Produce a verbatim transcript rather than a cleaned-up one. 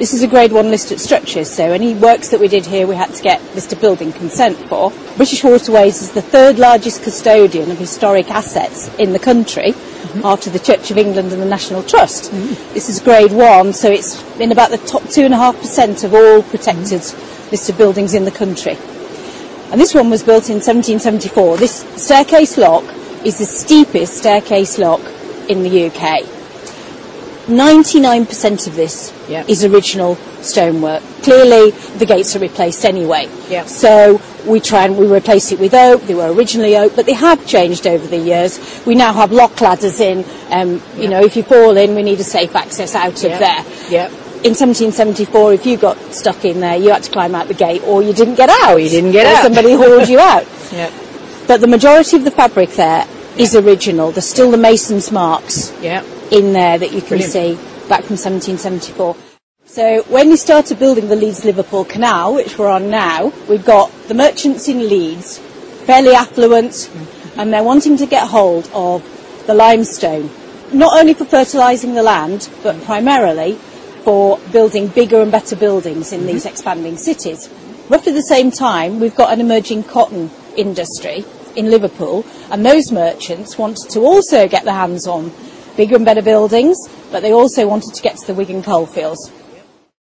This is a grade one listed structure, so any works that we did here we had to get listed building consent for. British Waterways is the third largest custodian of historic assets in the country, mm-hmm. after the Church of England and the National Trust. Mm-hmm. This is grade one, so it's in about the top two and a half percent of all protected mm-hmm. listed buildings in the country. And this one was built in seventeen seventy-four. This staircase lock is the steepest staircase lock in the U K. ninety-nine percent of this yep. is original stonework. Clearly, the gates are replaced anyway. Yep. So we try and we replace it with oak. They were originally oak, but they have changed over the years. We now have lock ladders in. Um, yep. You know, if you fall in, we need a safe access out yep. of there. Yep. In seventeen seventy-four, if you got stuck in there, you had to climb out the gate, or you didn't get out. Or you didn't get or out. Somebody hauled you out. Yep. But the majority of the fabric there is original. There's still the mason's marks yep. in there that you can Brilliant. see back from seventeen seventy-four. So when we started building the Leeds-Liverpool Canal, which we're on now, we've got the merchants in Leeds, fairly affluent, mm-hmm. and they're wanting to get hold of the limestone, not only for fertilising the land, but primarily for building bigger and better buildings in mm-hmm. these expanding cities. Roughly the same time, we've got an emerging cotton industry in Liverpool, and those merchants wanted to also get their hands on bigger and better buildings, but they also wanted to get to the Wigan coalfields.